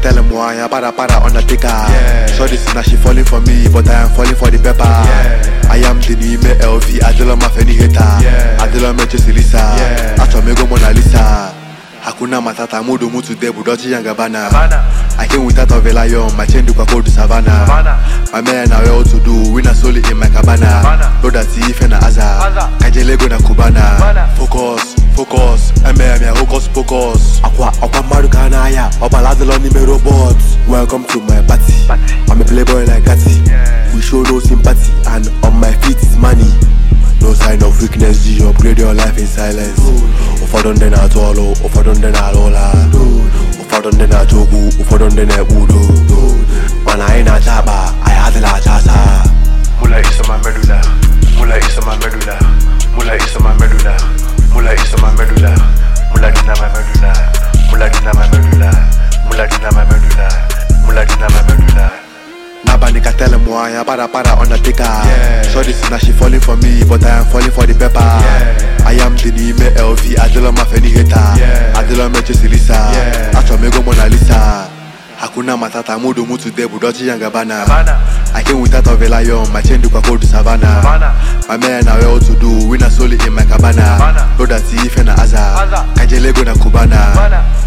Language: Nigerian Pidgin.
tell them why I para undertaker. So this now she falling for me, but I am falling for the pepper. I am the new LV, I don't my any hater. I don't me just Lisa. I told me go Mona Lisa. Hakuna matata mudu mutu debu doji yangabana. I came without a lion, my chain do go to Savannah. My man are well to do, winner solely in my cabana. Load that thief and Aza, Kajelego na Kubana. Focus, focus. Aqua Marukana, Obaladon numero bots. Welcome to my party. I'm a playboy like Cathy. We show no sympathy, and on my feet is money. No sign of weakness, you upgrade your life in silence. Ofadon den atolo, ofadon den alola. Ofadon den atogu, ofadon den ebudo. When I ain't a chaba, I had la chasa. Mula is my medulla. Mula is my medulla. Mula is my medulla. Mula is my medulla. Mula dina my medulla. Mula dina my medulla. Mula dina my medulla. Mula dina my medulla. Nabani can tell them why I para undertaker. So this now she falling for me, but I am falling for the pepper. I am the new LV, I don't my any hater. I don't me just Lisa. I told me go Mona Lisa. Hakuna matata mudu mutu debu doji yangabana. I came without a lion, my chain do go to Savannah. My man are well to do, winner solely in my cabana. Load that thief and Aza, Kajelego na Kubana.